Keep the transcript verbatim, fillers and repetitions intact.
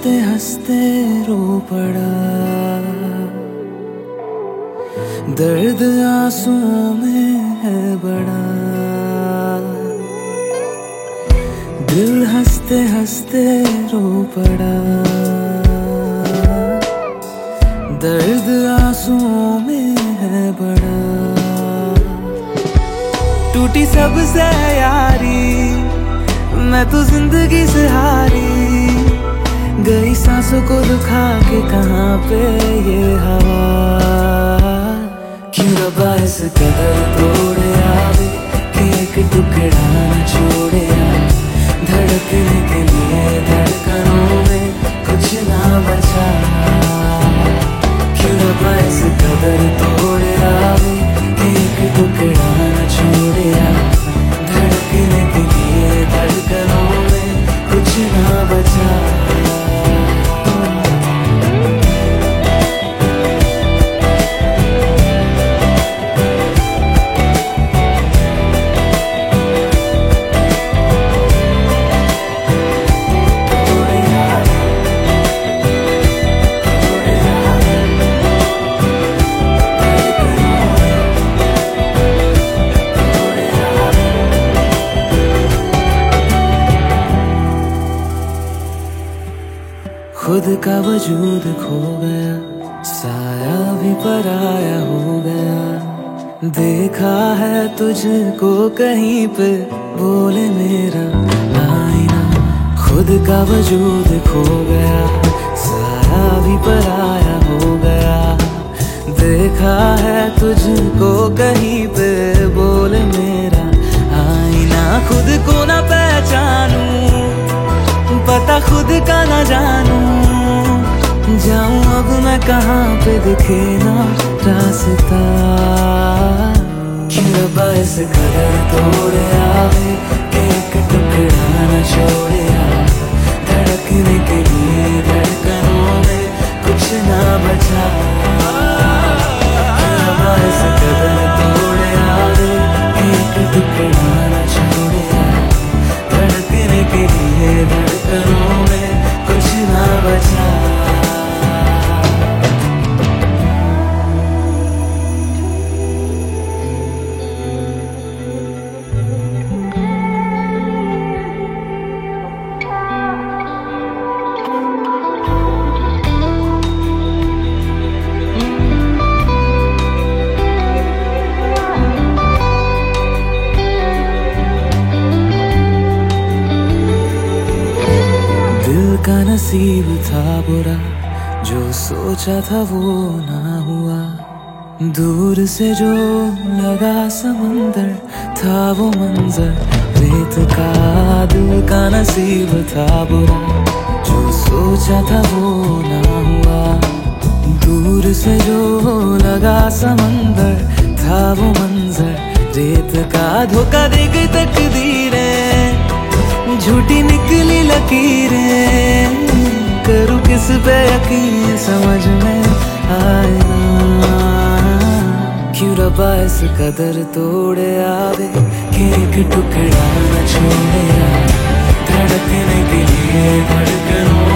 हंसते हंसते रो पड़ा, दर्द आंसुओं में है बड़ा। दिल हंसते हंसते रो पड़ा, दर्द आंसुओं में है बड़ा। टूटी सबसे यारी, मैं तो जिंदगी से हारी, गई सांसों को दुखा के कहाँ पे ये हवा। क्यों रब्बा इस कदर तोड़े आवे कि एक टुकड़ा न छोड़े आवे। धड़कने के लिए धड़कनों में कुछ ना बचा। क्यों रब्बा इस कदर तोड़े आवे कि एक टुकड़ा न छोड़े आवे। धड़कने के लिए धड़कनों में कुछ ना बचा। खुद का वजूद खो गया, साया भी पराया हो गया। देखा है तुझको कहीं पे, बोले मेरा आईना। खुद का वजूद खो गया, साया भी पराया हो गया। देखा है तुझको कहीं पे, बोले मेरा आईना। खुद को ना पहचानूं, पता खुद का ना जानूं, जाऊं अब मैं कहाँ पे दिखे ना रास्ता। क्यों रब्बा इस कदर तोड़े आवे कि एक टुकड़ा न छोड़े आवे। धड़कने के लिए धड़कनों में कुछ ना बचा। क्यों रब्बा इस कदर तोड़े आवे कि एक टुकड़ा न छोड़े आवे। धड़कने के लिए धड़कनों में कुछ ना बचा। दिल का नसीब था बुरा, जो सोचा था वो ना हुआ। दूर से जो लगा समंदर, था वो मंजर रेत का। दिल का नसीब था बुरा, जो सोचा था वो ना हुआ। दूर से जो लगा समंदर, था वो मंजर रेत का। धोखा दे गई तकदीरें, झूठी निकली लकीरें। करूँ किस पे यकीन, समझ में आए ना। क्यों रब्बा इस कदर तोड़े आवे कि एक टुकड़ा न छोड़े आवे। धड़कने के लिए धड़कनों